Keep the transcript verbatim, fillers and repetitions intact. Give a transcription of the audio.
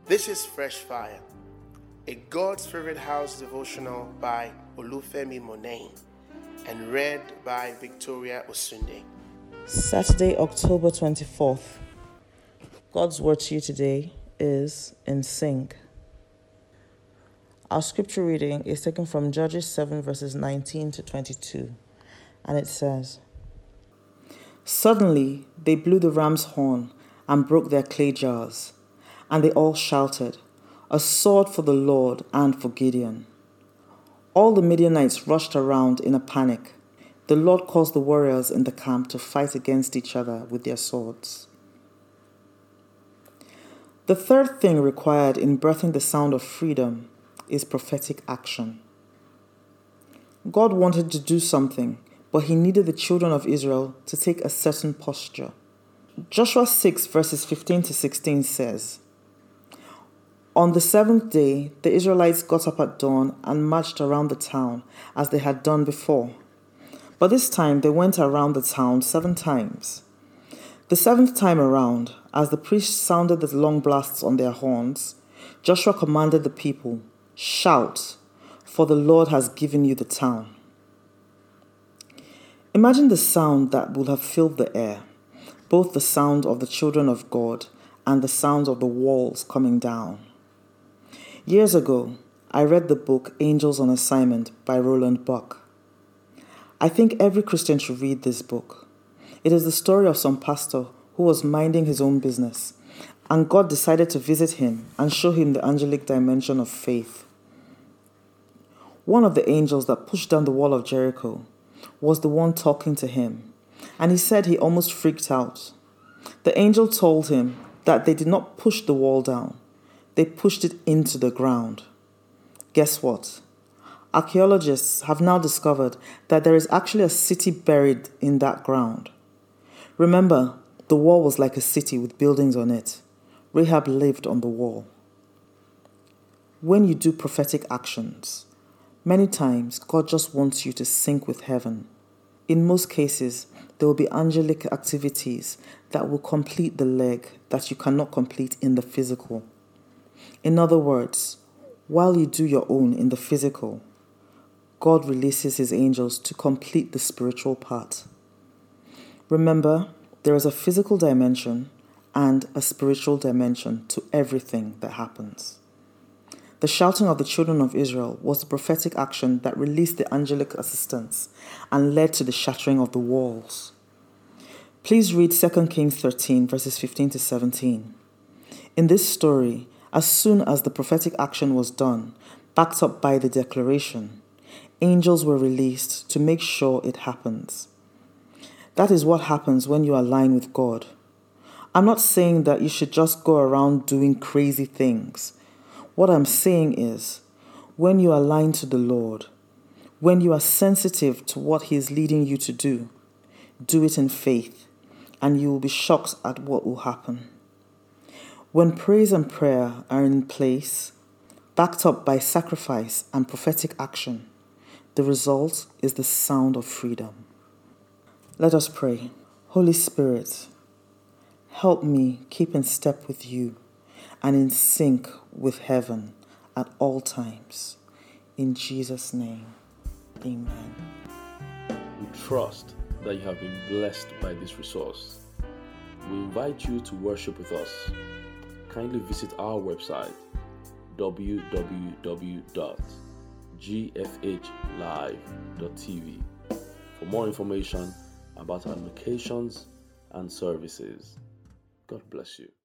This is Fresh Fire, a God's Favorite House devotional by Olufemi Monain and read by Victoria Osunde. Saturday, October twenty-fourth. God's word to you today is in sync. Our scripture reading is taken from Judges seven verses nineteen to twenty-two, and it says, "Suddenly they blew the ram's horn and broke their clay jars, and they all shouted, 'A sword for the Lord and for Gideon.' All the Midianites rushed around in a panic. The Lord caused the warriors in the camp to fight against each other with their swords." The third thing required in birthing the sound of freedom is prophetic action. God wanted to do something, but he needed the children of Israel to take a certain posture. Joshua six verses fifteen to sixteen says, "On the seventh day, the Israelites got up at dawn and marched around the town as they had done before. But this time they went around the town seven times. The seventh time around, as the priests sounded the long blasts on their horns, Joshua commanded the people, 'Shout, for the Lord has given you the town.'" Imagine the sound that would have filled the air, both the sound of the children of God and the sound of the walls coming down. Years ago, I read the book Angels on Assignment by Roland Buck. I think every Christian should read this book. It is the story of some pastor who was minding his own business, and God decided to visit him and show him the angelic dimension of faith. One of the angels that pushed down the wall of Jericho was the one talking to him, and he said he almost freaked out. The angel told him that they did not push the wall down, they pushed it into the ground. Guess what? Archaeologists have now discovered that there is actually a city buried in that ground. Remember, the wall was like a city with buildings on it. Rahab lived on the wall. When you do prophetic actions, many times God just wants you to sync with heaven. In most cases, there will be angelic activities that will complete the leg that you cannot complete in the physical. In other words, while you do your own in the physical, God releases his angels to complete the spiritual part. Remember, there is a physical dimension and a spiritual dimension to everything that happens. The shouting of the children of Israel was the prophetic action that released the angelic assistance and led to the shattering of the walls. Please read Second Kings thirteen, verses fifteen to seventeen. In this story, as soon as the prophetic action was done, backed up by the declaration, angels were released to make sure it happens. That is what happens when you align with God. I'm not saying that you should just go around doing crazy things. What I'm saying is, when you align to the Lord, when you are sensitive to what he is leading you to do, do it in faith, and you will be shocked at what will happen. When praise and prayer are in place, backed up by sacrifice and prophetic action, the result is the sound of freedom. Let us pray. Holy Spirit, help me keep in step with you and in sync with heaven at all times. In Jesus' name, amen. We trust that you have been blessed by this resource. We invite you to worship with us. Kindly visit our website, w w w dot g f h live dot t v, for more information about our locations and services. God bless you.